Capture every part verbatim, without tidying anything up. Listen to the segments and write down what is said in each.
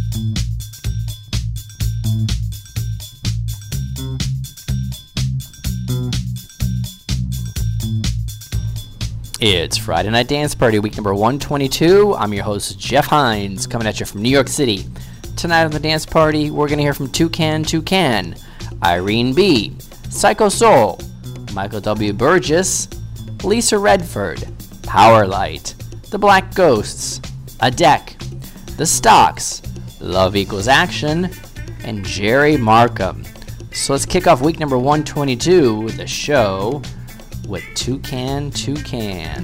It's Friday Night Dance Party, week number one twenty-two. I'm your host, Jeff Hines, coming at you from New York City. Tonight on the Dance Party, we're going to hear from Toucan Toucan, Irene B., Psycho Soul, Michael W. Burgess, Lisa Redford, Powerlight, The Black Ghosts, A Deck, The Stocks, Love Equals Action, and Jerry Markham. So let's kick off week number one twenty-two with the show with Toucan Toucan.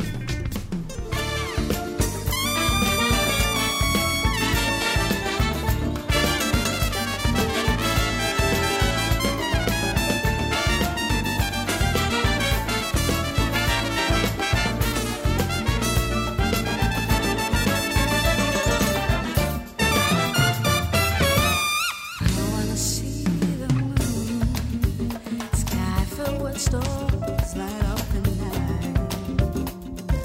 Stars light up the night.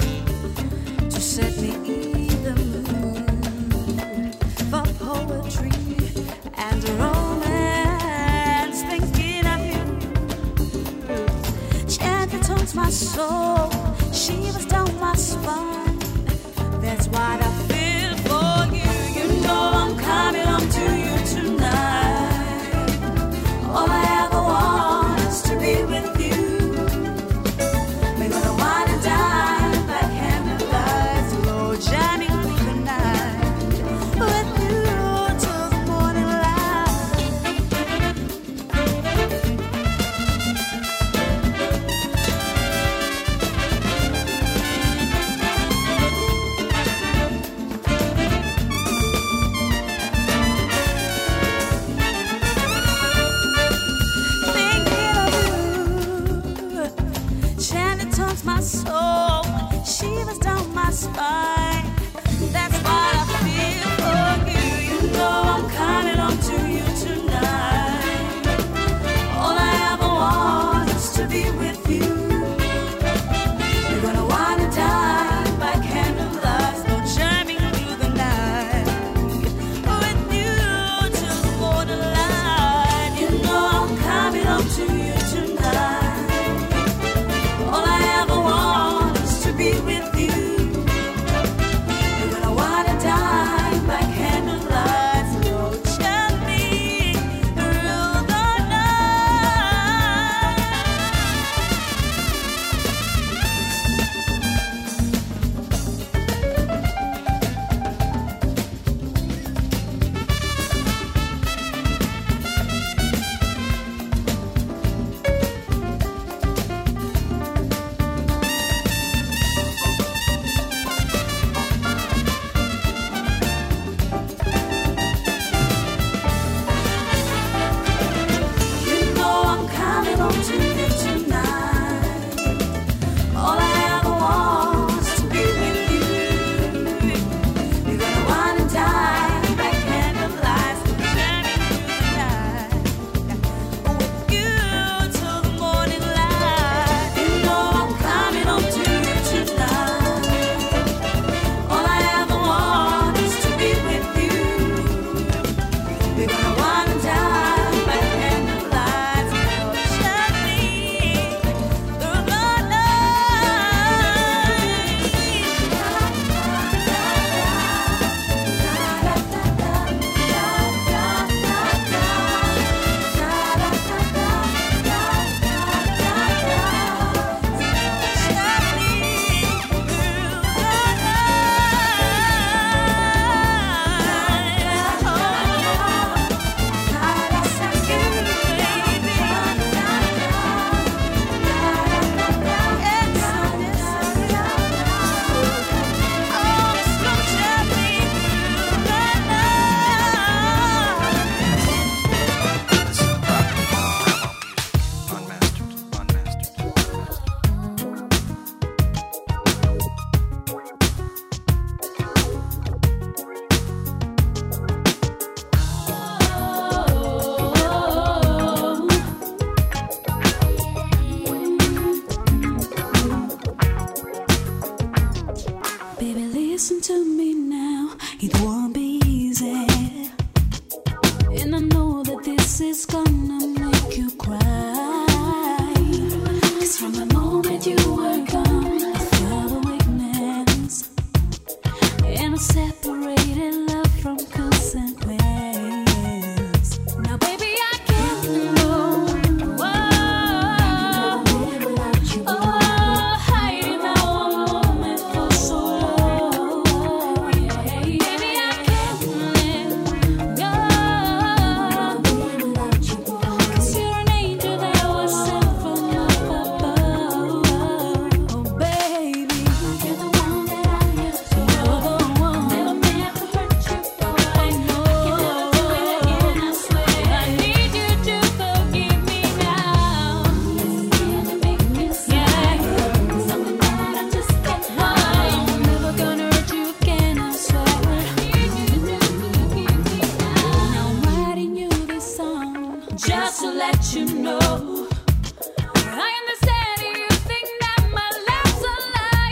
to let you know. I understand you think that my love's a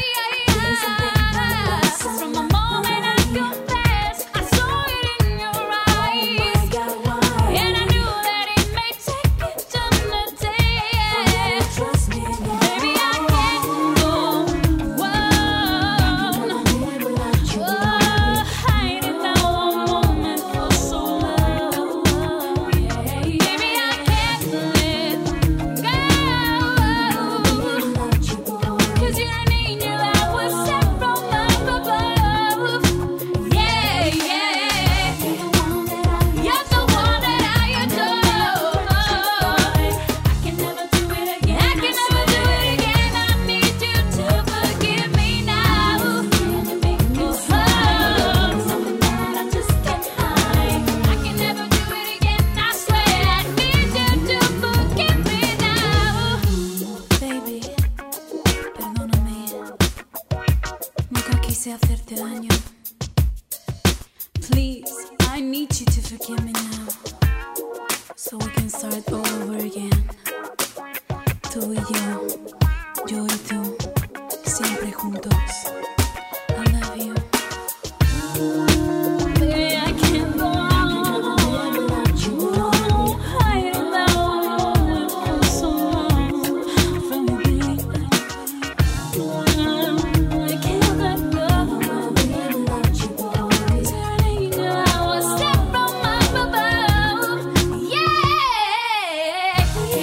lie. From the moment I confessed, I saw it in your eyes. And I knew that it may take eternity. Baby, I can't go on, oh, hiding that one moment for so long. Baby, I can't let go, 'cause you're an angel that was sent from up above. Yeah, yeah, you're the one that I adore. I can never do it again. I can never do it again. I need you to forgive me now. Oh, something that I just can't hide. I can never do it again. I swear I need you to forgive me now. Baby, perdóname. Nunca quise hacerte daño. Please, I need you to forgive me now, so we can start all over again. Tú y yo, yo y tú, siempre juntos. I love you. Baby, I can't go on hiding that one for so long from you, baby. I can't let go. 'Cause you're an angel I was sent from up above. Yeah.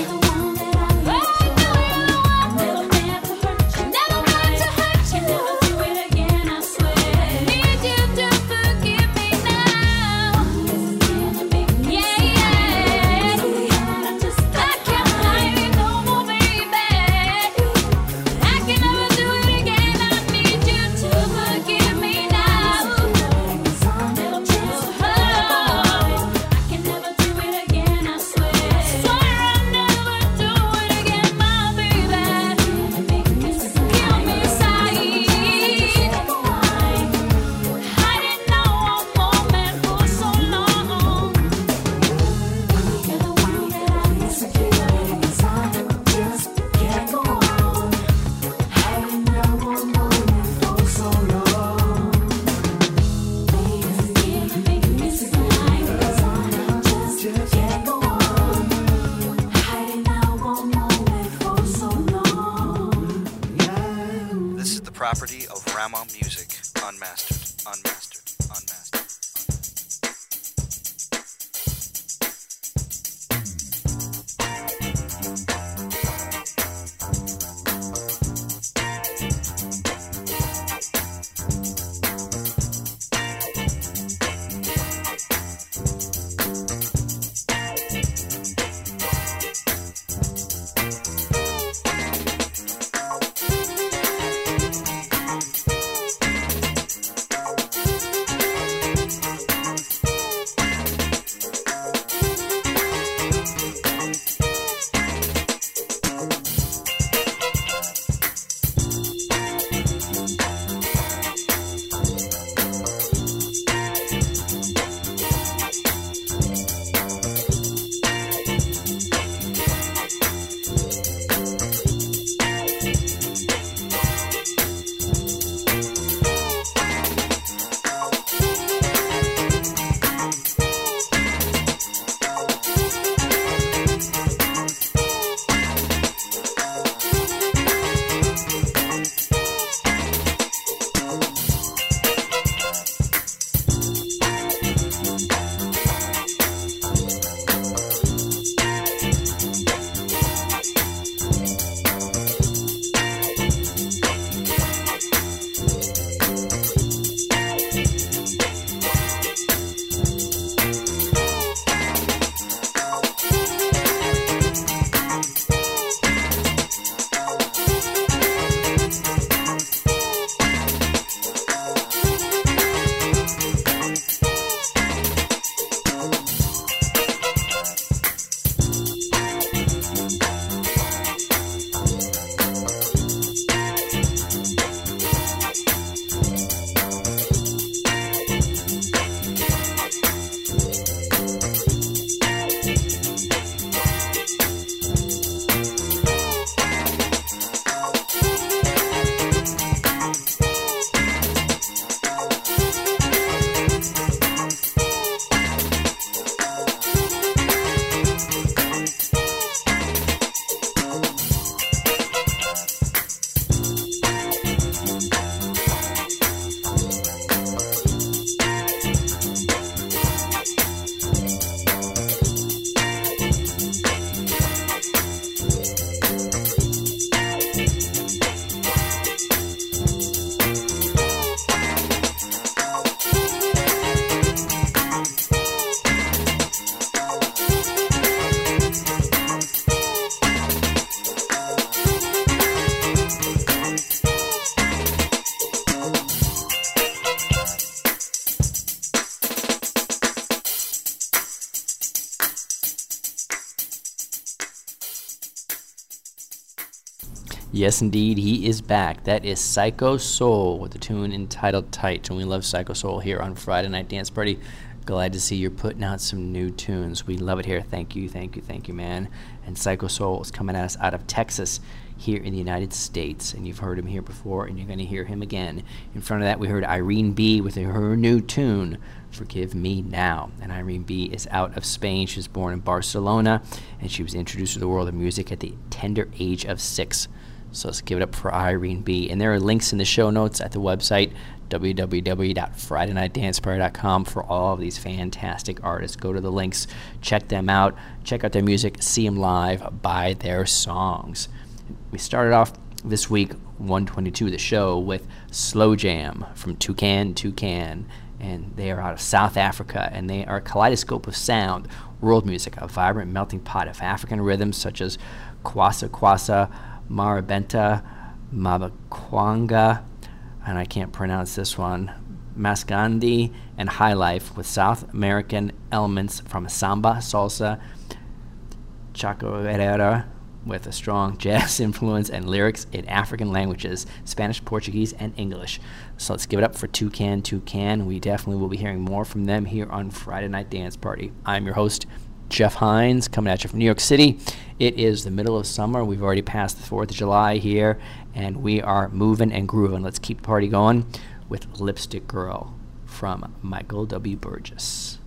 Yes, indeed, he is back. That is Psycho Soul with the tune entitled Tight. And we love Psycho Soul here on Friday Night Dance Party. Glad to see you're putting out some new tunes. We love it here. Thank you, thank you, thank you, man. And Psycho Soul is coming at us out of Texas here in the United States. And you've heard him here before, and you're going to hear him again. In front of that, we heard Irene B. with her new tune, Forgive Me Now. And Irene B. is out of Spain. She was born in Barcelona, and she was introduced to the world of music at the tender age of six. So let's give it up for Irene B. And there are links in the show notes at the website, w w w dot friday night dance party dot com, for all of these fantastic artists. Go to the links, check them out, check out their music, see them live, buy their songs. We started off this week, one twenty-two, the show, with Slow Jam from Toucan Toucan. And they are out of South Africa, and they are a kaleidoscope of sound, world music, a vibrant melting pot of African rhythms such as Kwasa Kwasa, Marabenta, Mabakwanga, and I can't pronounce this one, Mascandi, and High Life, with South American elements from samba, salsa, chacarera, with a strong jazz influence and lyrics in African languages, Spanish, Portuguese, and English. So let's give it up for Toucan Toucan. We definitely will be hearing more from them here on Friday Night Dance Party. I'm your host, Jeff Hines, coming at you from New York City. It is the middle of summer. We've already passed the fourth of July here, and we are moving and grooving. Let's keep the party going with Lipstick Girl from Michael W. Burgess.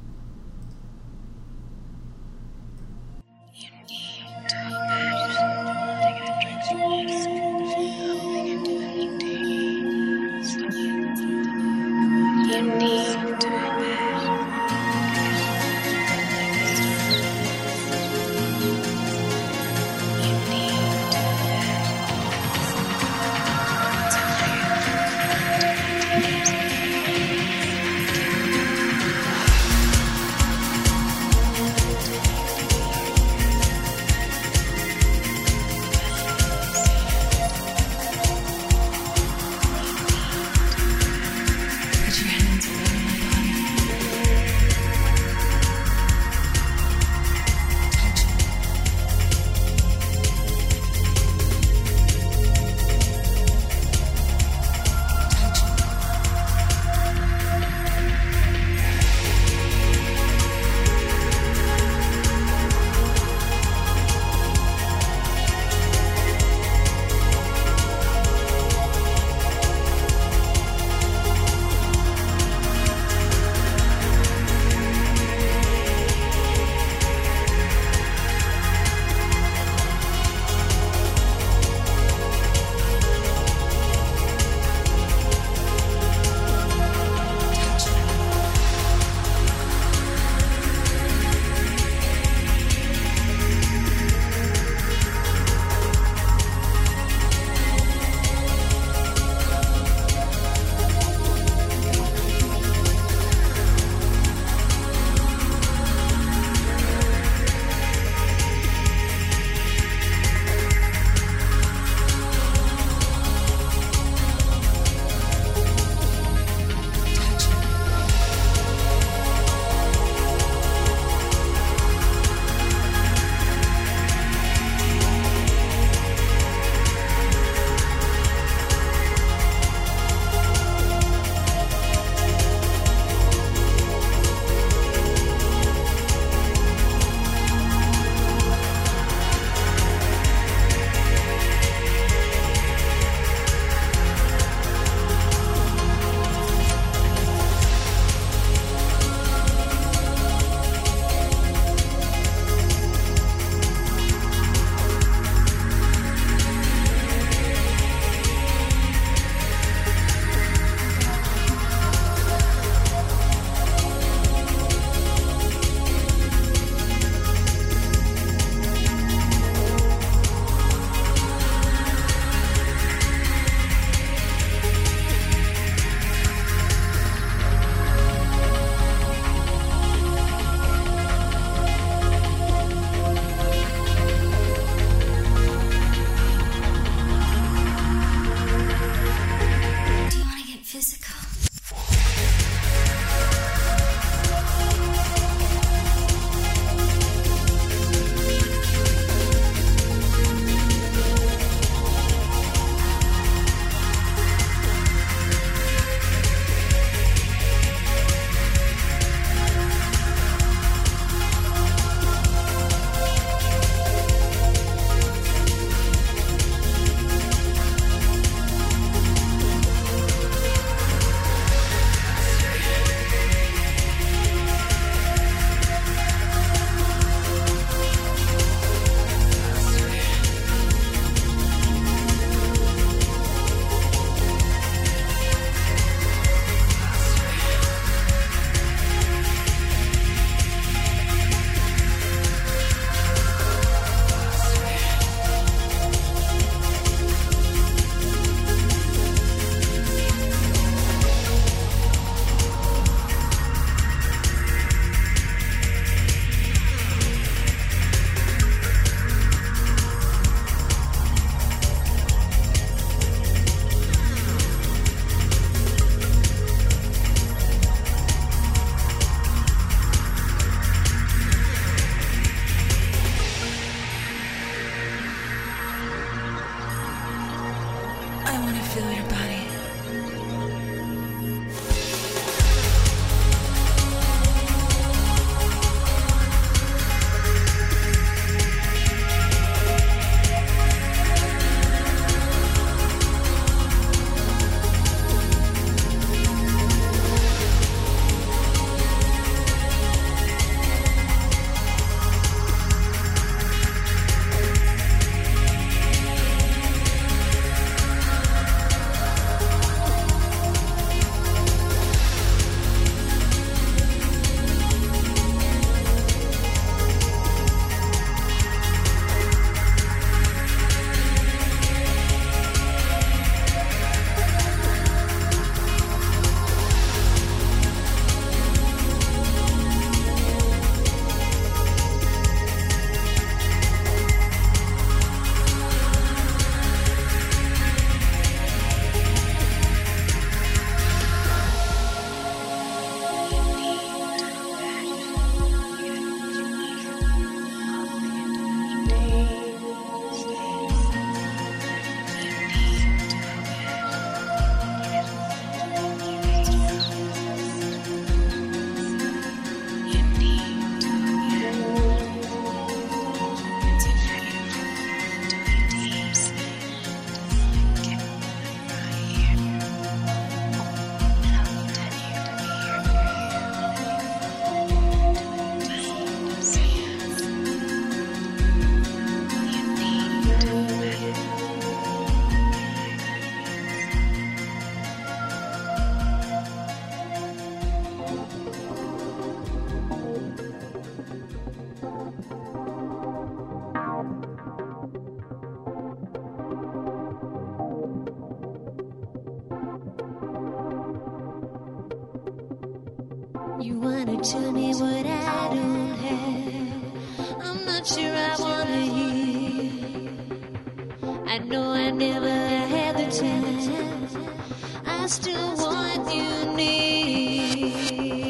You tell me what I don't have. I'm not sure I wanna hear. I know I never had the time. I still want you near.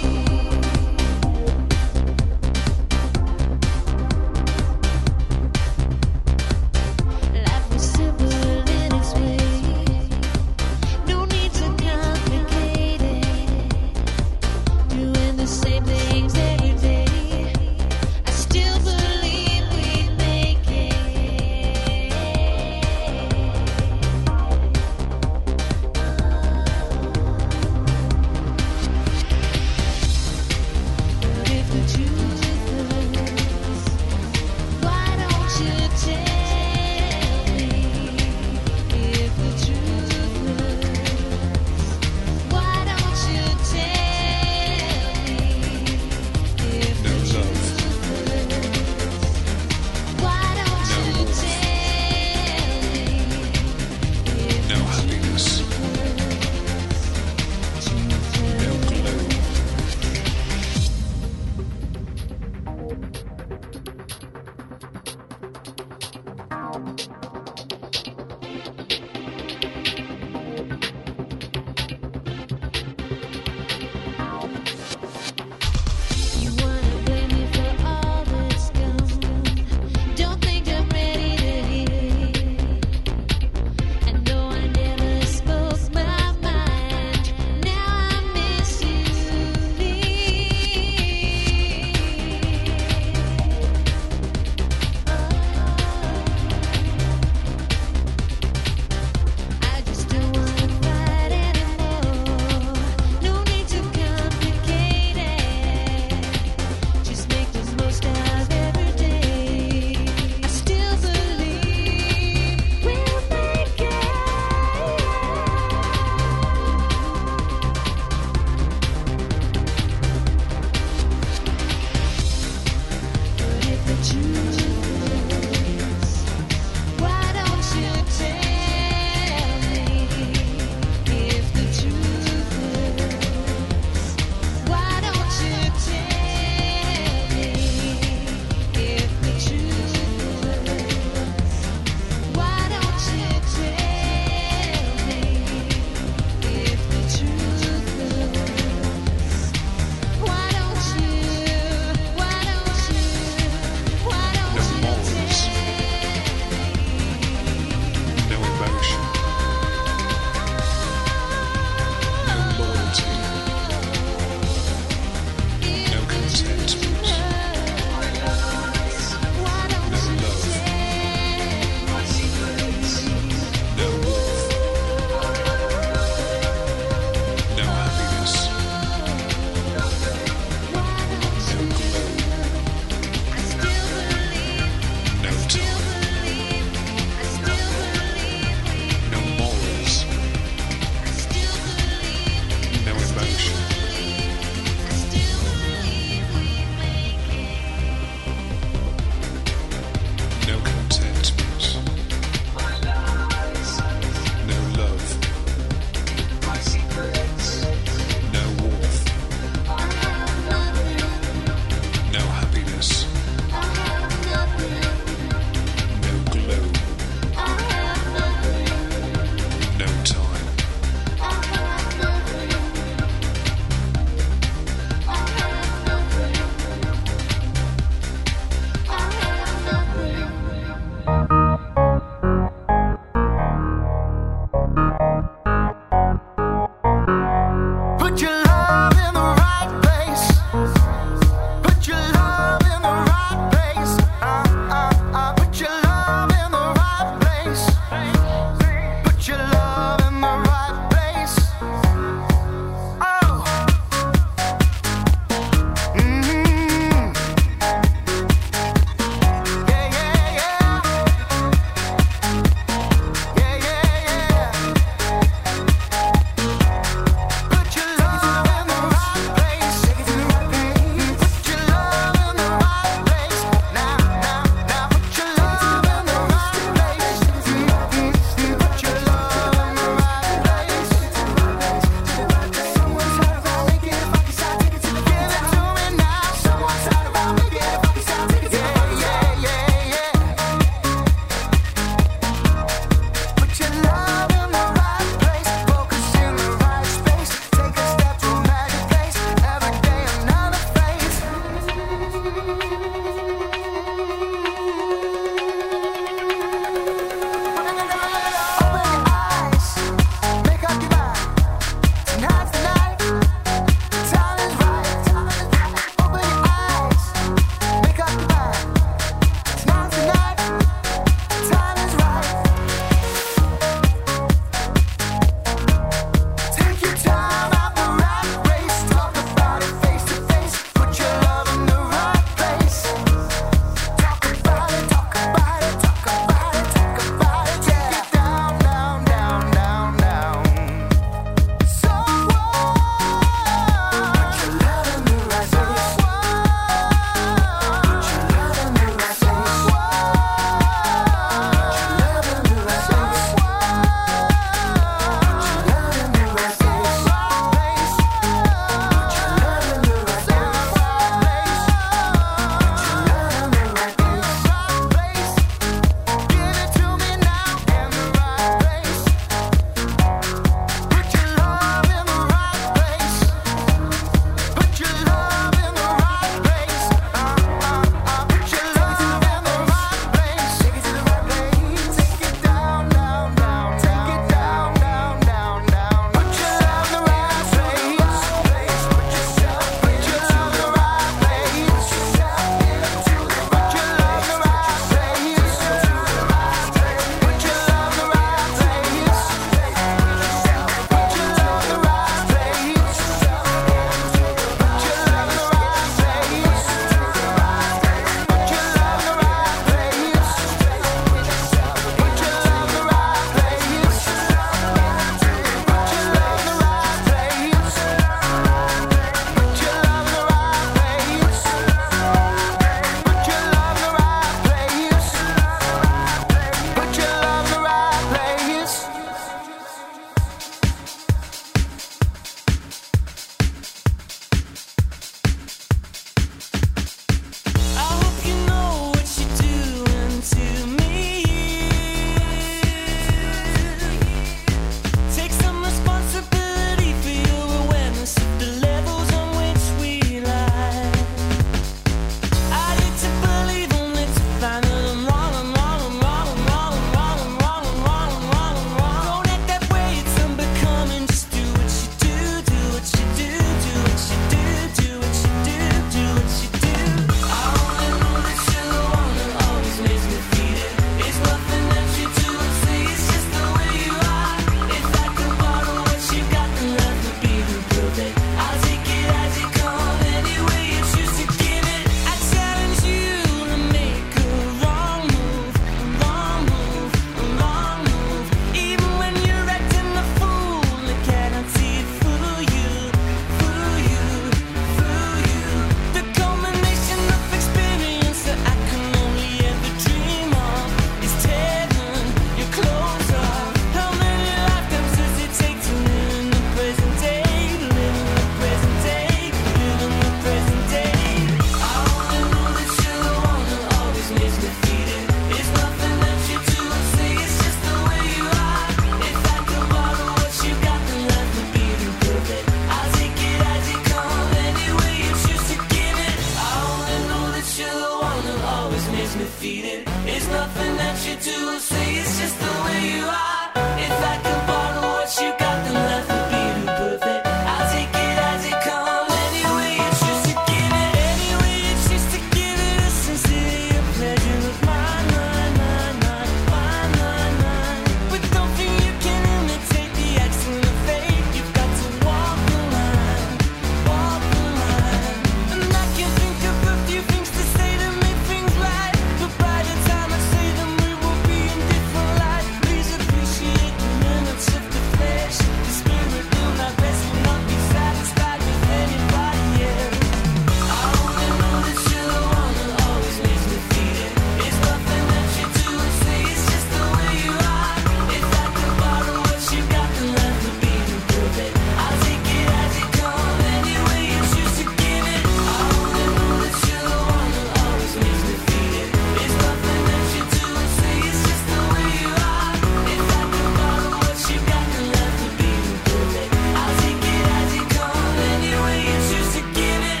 defeated. It's nothing that you do or say, it's just the way you are. If I could borrow what you got, then life would be too perfect. I'll take it as it comes, any way you choose to give it. Any way you choose to give it, a sincere pleasure of mine, mine, mine, mine, mine, mine, mine. But don't think you can imitate the accent of fate. You've got to walk the line, walk the line. And I can think of a few things to say to make things right, but by the time I say them, we will be in different light. Please appreciate the minutes of the flesh. The spirit will not rest, will not be satisfied with anybody else. I only know that you're the one that always makes me feel it. It's nothing that you do or say, it's just the way you are. If I could borrow what you got, then life would be too perfect. I'll take it as it comes, any way you choose to give it. I only know that you're the one that always makes me feel it. It's nothing that you do or say, it's just the way you are. If I could borrow what you got, then life would be too perfect. I'll take it as it comes, any way you choose to give it.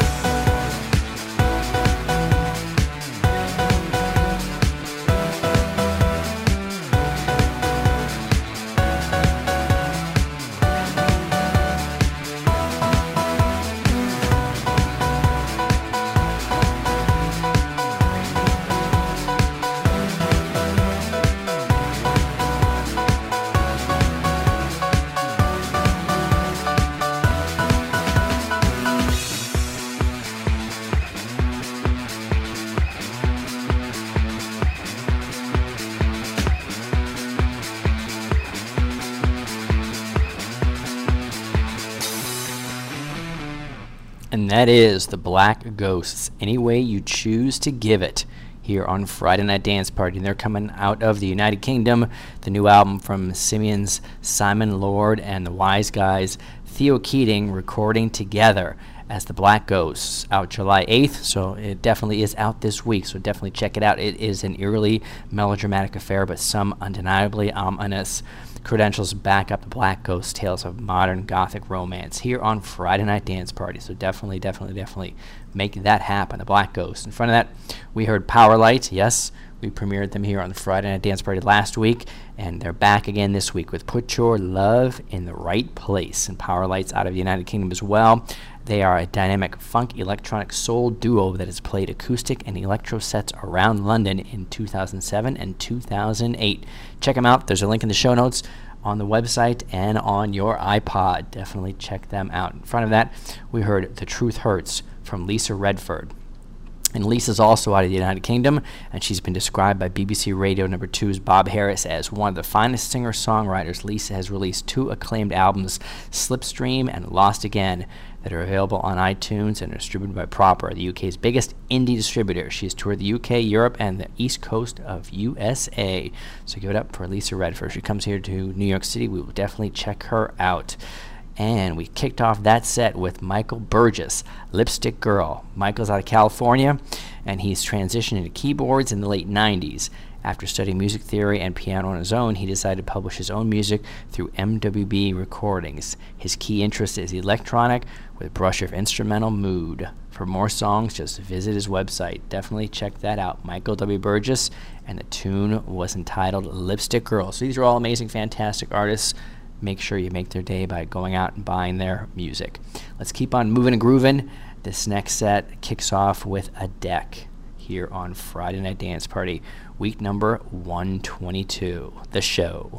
And that is the Black Ghosts, Any Way You Choose to Give It, here on Friday Night Dance Party. And they're coming out of the United Kingdom. The new album from Simeon's Simon Lord and the Wise Guys, Theo Keating, recording together as the Black Ghosts, out July eighth. So it definitely is out this week, so definitely check it out. It is an eerily melodramatic affair, but some undeniably ominous credentials back up the Black Ghost tales of modern gothic romance here on Friday Night Dance Party. So definitely, definitely, definitely make that happen. The Black Ghost. In front of that, we heard Powerlight. Yes, we premiered them here on the Friday Night Dance Party last week, and they're back again this week with Put Your Love in the Right Place. And Powerlight's out of the United Kingdom as well. They are a dynamic funk electronic soul duo that has played acoustic and electro sets around London in two thousand seven and two thousand eight. Check them out. There's a link in the show notes on the website and on your iPod. Definitely check them out. In front of that, we heard The Truth Hurts from Lisa Redford. And Lisa's also out of the United Kingdom, and she's been described by B B C Radio Number two's Bob Harris as one of the finest singer-songwriters. Lisa has released two acclaimed albums, Slipstream and Lost Again, that are available on iTunes and are distributed by Proper, the U K's biggest indie distributor. She has toured the U K, Europe, and the East Coast of U S A. So give it up for Lisa Redford. If she comes here to New York City, we will definitely check her out. And we kicked off that set with Michael Burgess, Lipstick Girl. Michael's out of California, and he's transitioned into keyboards in the late nineties. After studying music theory and piano on his own, he decided to publish his own music through M W B Recordings. His key interest is electronic with a brush of instrumental mood. For more songs, just visit his website. Definitely check that out. Michael W. Burgess, and the tune was entitled Lipstick Girl. So these are all amazing, fantastic artists. Make sure you make their day by going out and buying their music. Let's keep on moving and grooving. This next set kicks off with A Deck here on Friday Night Dance Party, week number one twenty-two, The Show.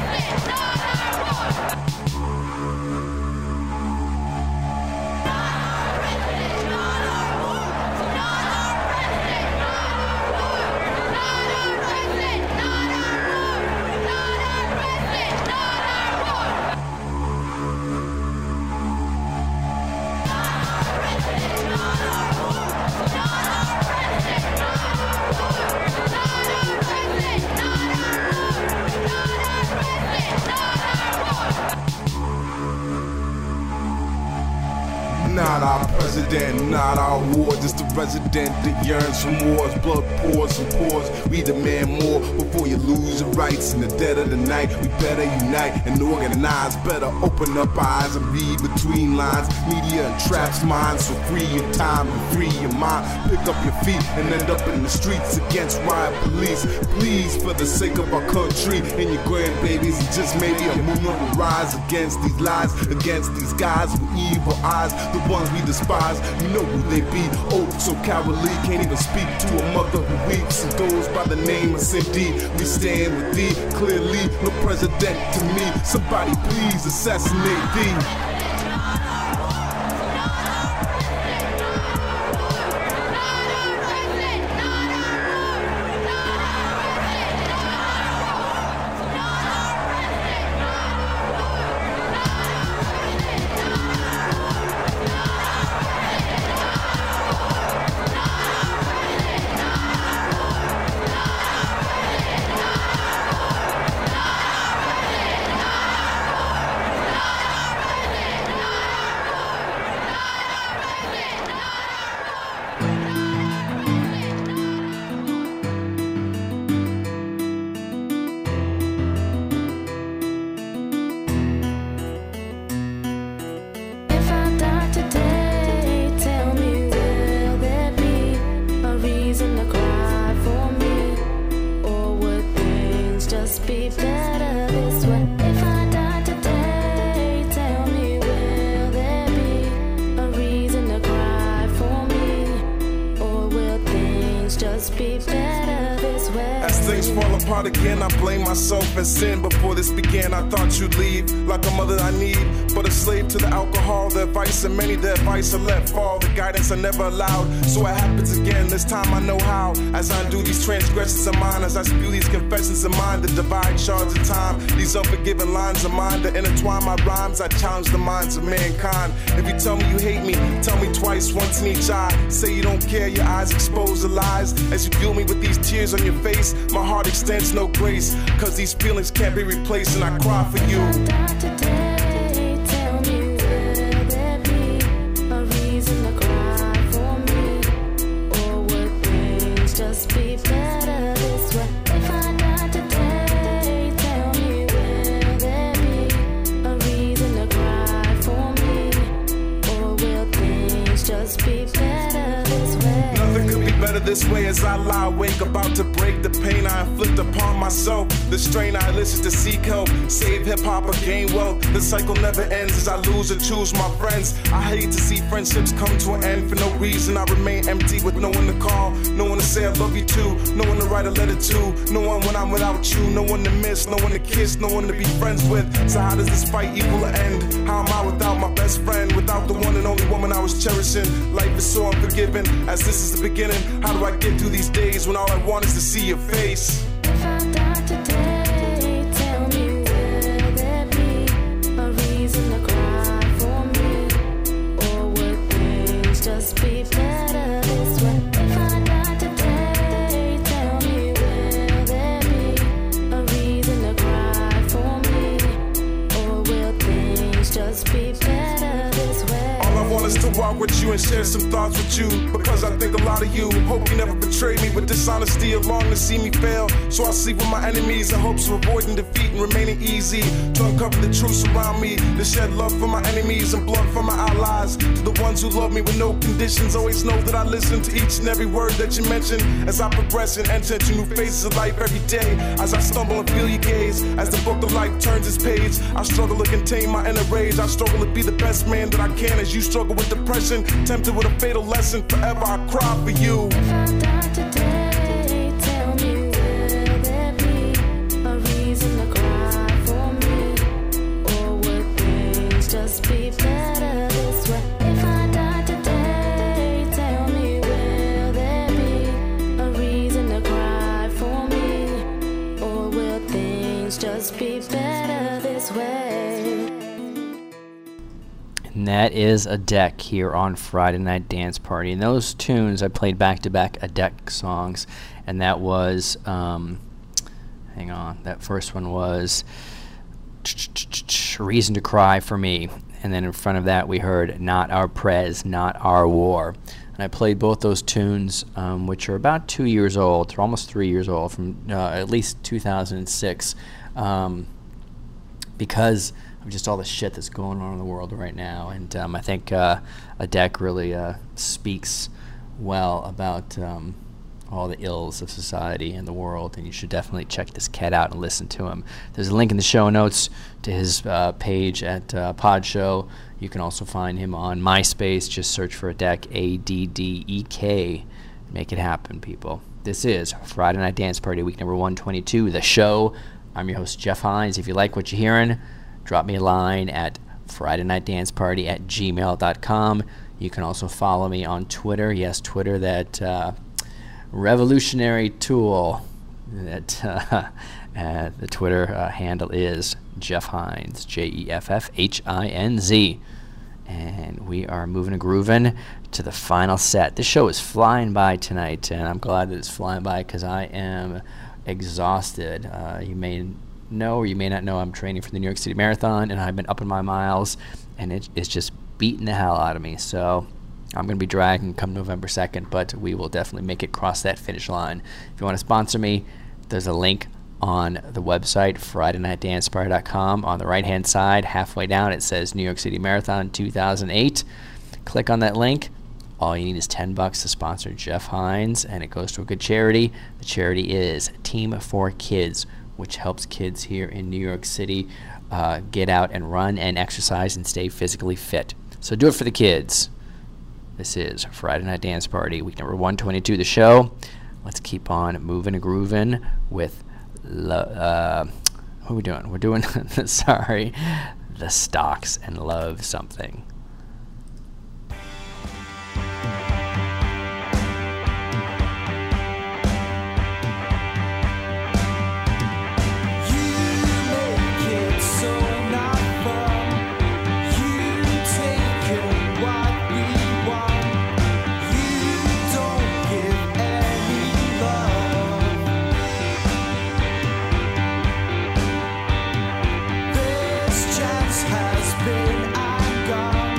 Not president, not our war, just a resident that yearns for more. Blood pours and pours, we demand more before you lose your rights. In the dead of the night, we better unite and organize. Better open up eyes and read between lines. Media entraps minds, so free your time and free your mind. Pick up your feet and end up in the streets against riot police. Please, for the sake of our country and your grandbabies, and just maybe a movement will rise against these lies, against these guys with evil eyes, the ones we despise. You know who they be. Oh, so cowardly, can't even speak to a mother who weeps and goes by the name of Cindy. We stand with thee, clearly no president to me. Somebody please assassinate thee. Again, I blame myself and sin. Before this began, I thought you'd leave like a mother I need, but a slave to the alcohol, the advice, and many the advice I let fall. The guidance I never allowed, so it happens again. This time I know how. As I undo these transgressions of mine, as I spew these confessions of mine, the divide shards of time, these unforgiven lines of mine that intertwine my rhymes. I challenge the minds of mankind. If you tell me you hate me, tell me twice, once in each eye. Say you don't care, your eyes expose the lies. As you fuel me with these tears on your face, my heart extends no grace, cause these feelings can't be replaced, and I cry for you. Today, tell me, will there be a reason to cry for me, or would things just be better this way? If I die today, tell me, will there be a reason to cry for me, or will things just be better this way? Nothing could be better this way as I lie awake, about to break the pain I inflict upon myself. The strain I elicit to seek help, save hip-hop or gain wealth. The cycle never ends as I lose or choose my friends. I hate to see friendships come to an end for no reason. I remain empty with no one to call, no one to say I love you to, no one to write a letter to, no one when I'm without you, no one to miss, no one to kiss, no one to be friends with. So how does this fight equal an end? How am I without my best friend, without the one and only woman I was cherishing? Life is so unforgiving, as this is the beginning. How do I get through these days when all I want is to see your face? If I die today, tell me, will there be a reason to cry for me, or would things just be better this way? If I die today, tell me, will there be a reason to cry for me, or will things just be better this way? All I want is to walk with you and share some thoughts with you, because I think a lot of you. Hope you never betray me with dishonesty or long to see me fail. So I sleep with my enemies in hopes of avoiding defeat and remaining easy, to uncover the truth around me, to shed love for my enemies and blood for my allies. To the ones who love me with no conditions, always know that I listen to each and every word that you mention. As I progress and enter into new phases of life every day, as I stumble and feel your gaze, as the book of life turns its page, I struggle to contain my inner rage. I struggle to be the best man that I can, as you struggle with depression, tempted with a fatal lesson. Forever I cry for you. If I die today, tell me, will there be a reason to cry for me, or would things just be better this way? If I die today, tell me, will there be a reason to cry for me, or will things just be better this way? And that is A Deck here on Friday Night Dance Party. And those tunes I played back-to-back A Deck songs. And that was, um, hang on, that first one was Reason to Cry for Me. And then in front of that, we heard Not Our Prez, Not Our War. And I played both those tunes, um, which are about two years old. They're almost three years old, from uh, at least two thousand six, um, because of just all the shit that's going on in the world right now. And um, I think uh, A Deck really uh, speaks well about um, all the ills of society and the world, and you should definitely check this cat out and listen to him. There's a link in the show notes to his uh, page at uh, Pod Show. You can also find him on MySpace. Just search for A Deck, A D D E K. Make it happen, people. This is Friday Night Dance Party, week number one twenty-two, the show. I'm your host, Jeff Hines. If you like what you're hearing, drop me a line at Friday Night Dance Party at gmail dot com. You can also follow me on Twitter. Yes, Twitter, that uh, revolutionary tool. That uh, uh, the Twitter uh, handle is Jeff Hines, J E F F H I N Z. And we are moving and grooving to the final set. This show is flying by tonight, and I'm glad that it's flying by because I am exhausted. Uh, you may know or you may not know I'm training for the New York City Marathon, and I've been upping my miles, and it, it's just beating the hell out of me. So I'm going to be dragging come November second, but we will definitely make it cross that finish line. If you want to sponsor me, there's a link on the website, Friday Night Dance Party dot com. On the right-hand side, halfway down, it says New York City Marathon two thousand eight. Click on that link. All you need is ten bucks to sponsor Jeff Hines, and it goes to a good charity. The charity is Team for Kids, which helps kids here in New York City uh, get out and run and exercise and stay physically fit. So do it for the kids. This is Friday Night Dance Party, week number one twenty-two, the show. Let's keep on moving and grooving with, lo- uh, what are we doing? We're doing, sorry, The Stocks and Love Something. Chance has been and gone.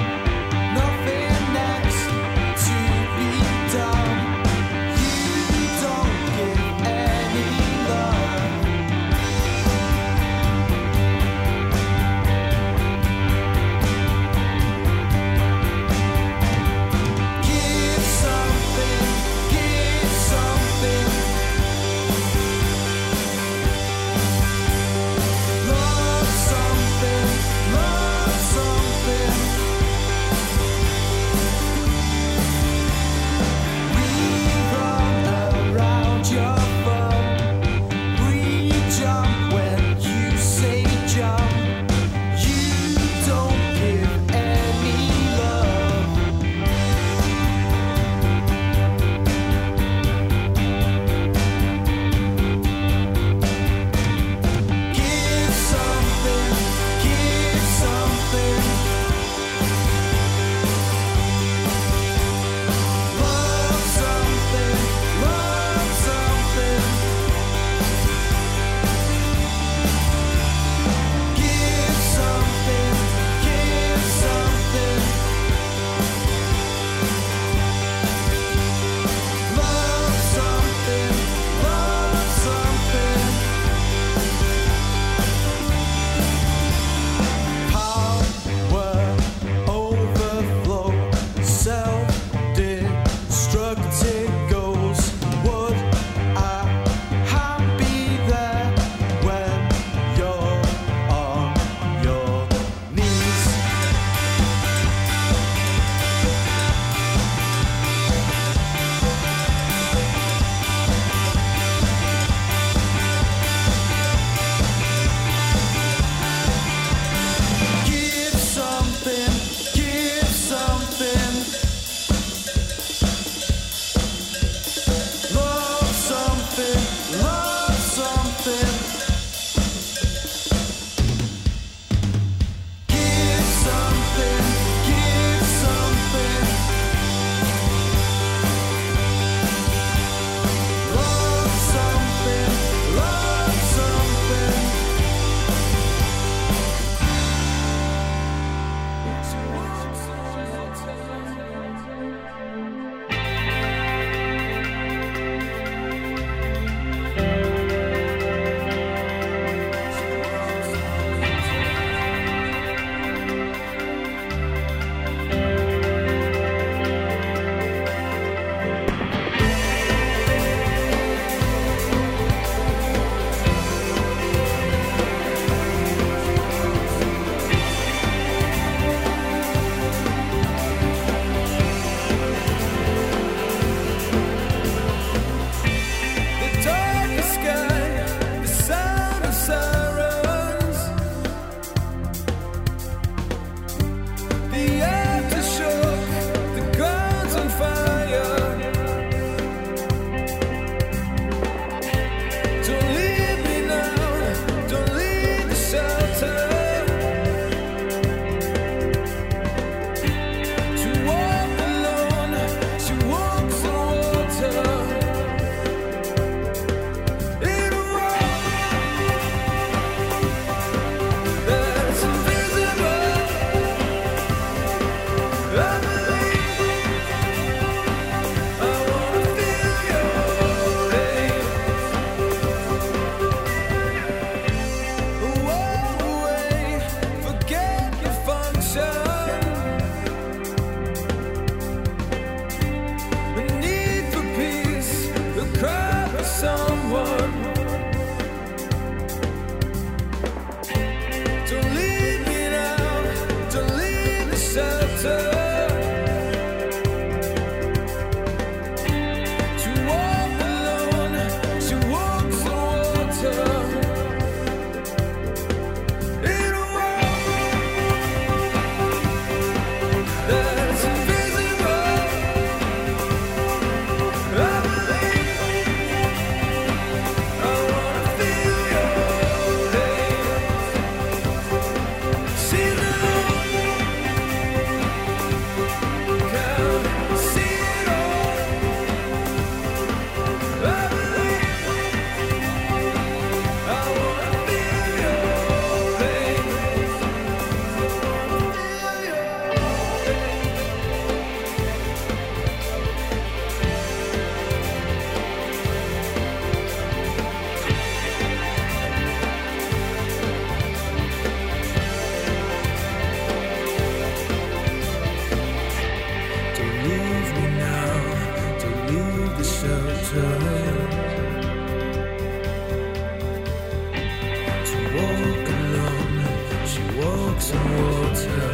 some water.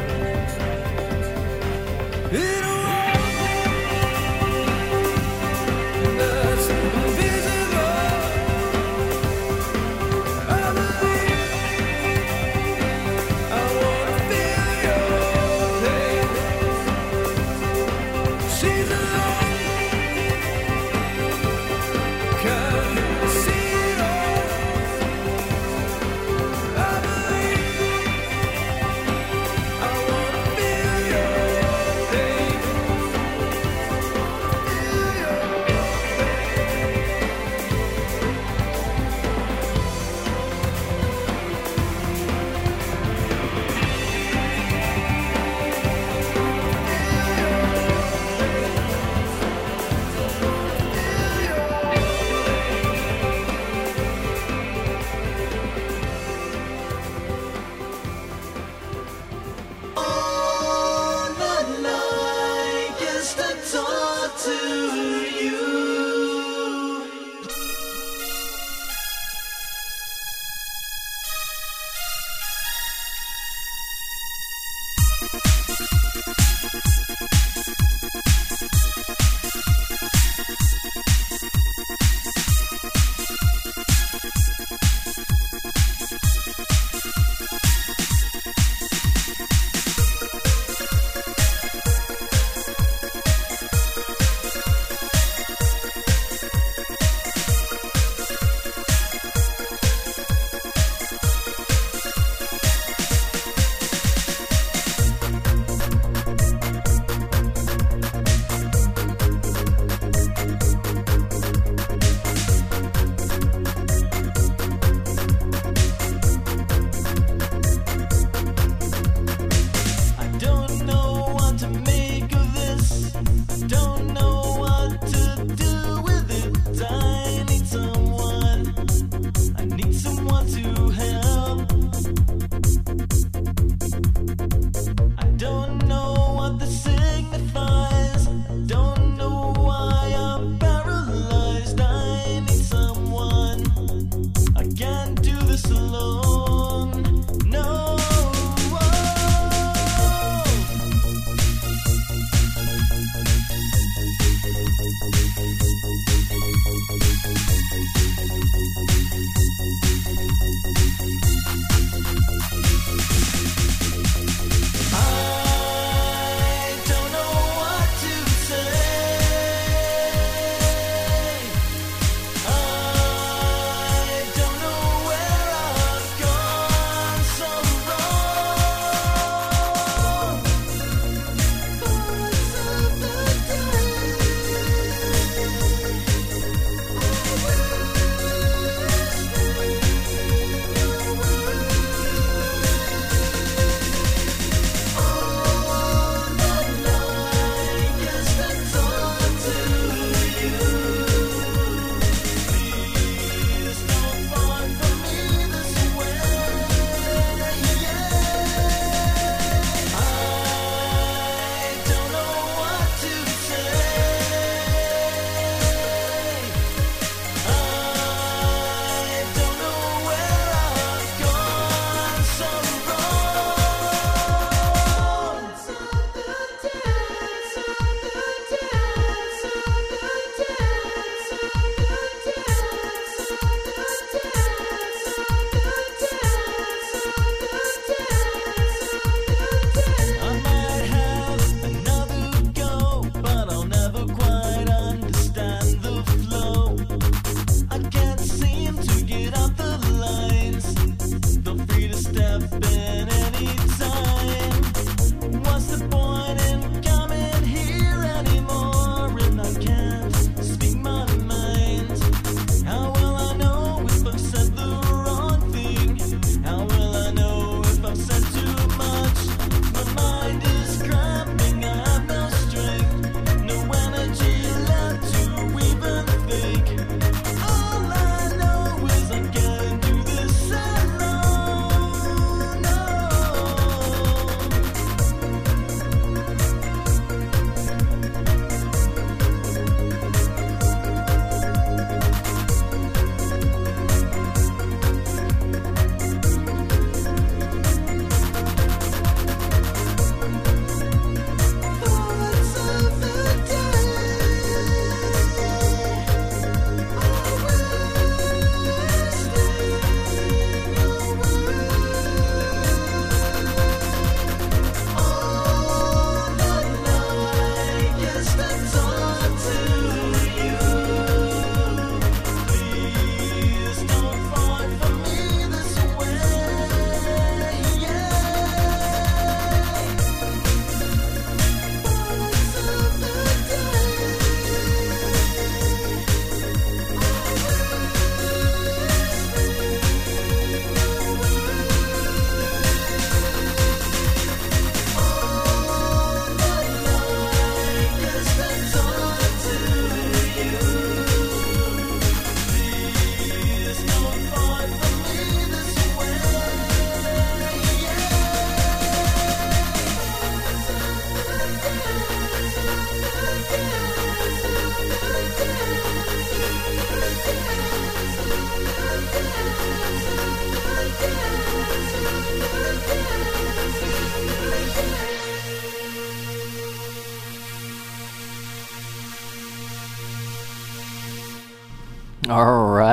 In a world that's invisible, I believe I wanna feel your pain. She's alone, can see it all. I believe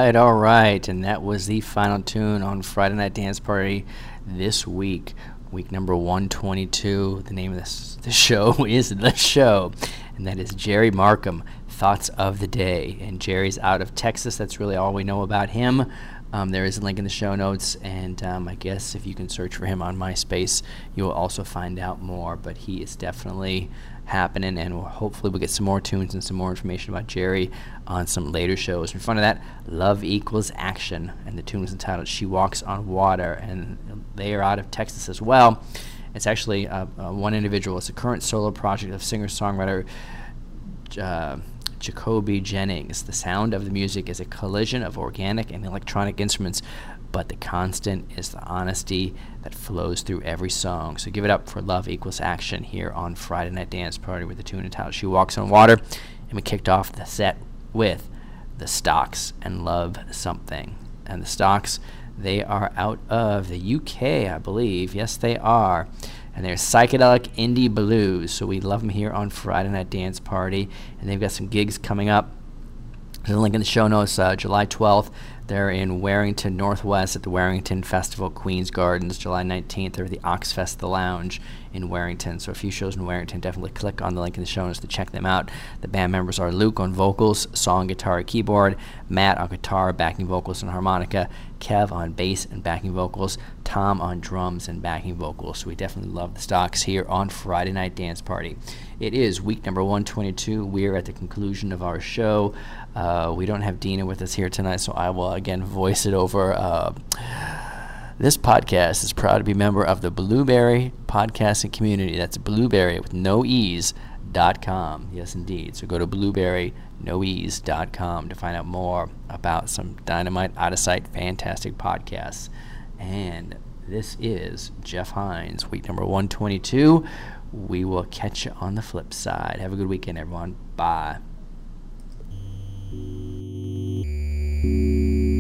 right, all right. And that was the final tune on Friday Night Dance Party this week, week number one twenty-two. The name of this the show is The Show, and that is Jerry Markham, Thoughts of the Day. And Jerry's out of Texas. That's really all we know about him. Um, there is a link in the show notes, and um, I guess if you can search for him on MySpace, you will also find out more. But he is definitely happening, and we'll, hopefully we'll get some more tunes and some more information about Jerry on some later shows. In front of that, Love Equals Action, and the tune is entitled She Walks on Water, and they are out of Texas as well. It's actually uh, uh, one individual. It's a current solo project of singer-songwriter uh, Jacoby Jennings. The sound of the music is a collision of organic and electronic instruments, but the constant is the honesty that flows through every song. So give it up for Love Equals Action here on Friday Night Dance Party with the tune entitled She Walks on Water. And we kicked off the set with the Stocks and Love Something. And the Stocks, they are out of the U K, I believe. Yes, they are. And they're psychedelic indie blues, so we love them here on Friday Night Dance Party. And they've got some gigs coming up. There's a link in the show notes. uh, July twelfth, they're in Warrington Northwest at the Warrington Festival, Queens Gardens. July nineteenth, they're at the Oxfest The Lounge in Warrington. So a few shows in Warrington. Definitely click on the link in the show notes to check them out. The band members are Luke on vocals, song, guitar, keyboard, Matt on guitar, backing vocals, and harmonica, Kev on bass and backing vocals, Tom on drums and backing vocals. So we definitely love the Stocks here on Friday Night Dance Party. It is week number one twenty-two. We're at the conclusion of our show. Uh, we don't have Dina with us here tonight, so I will again voice it over. Uh, this podcast is proud to be a member of the Blueberry podcasting community. That's Blueberry with no ease dot com. Yes, indeed. So go to blueberry no ease dot com to find out more about some dynamite, out of sight, fantastic podcasts. And this is Jeff Hines, week number one twenty-two. We will catch you on the flip side. Have a good weekend, everyone. Bye.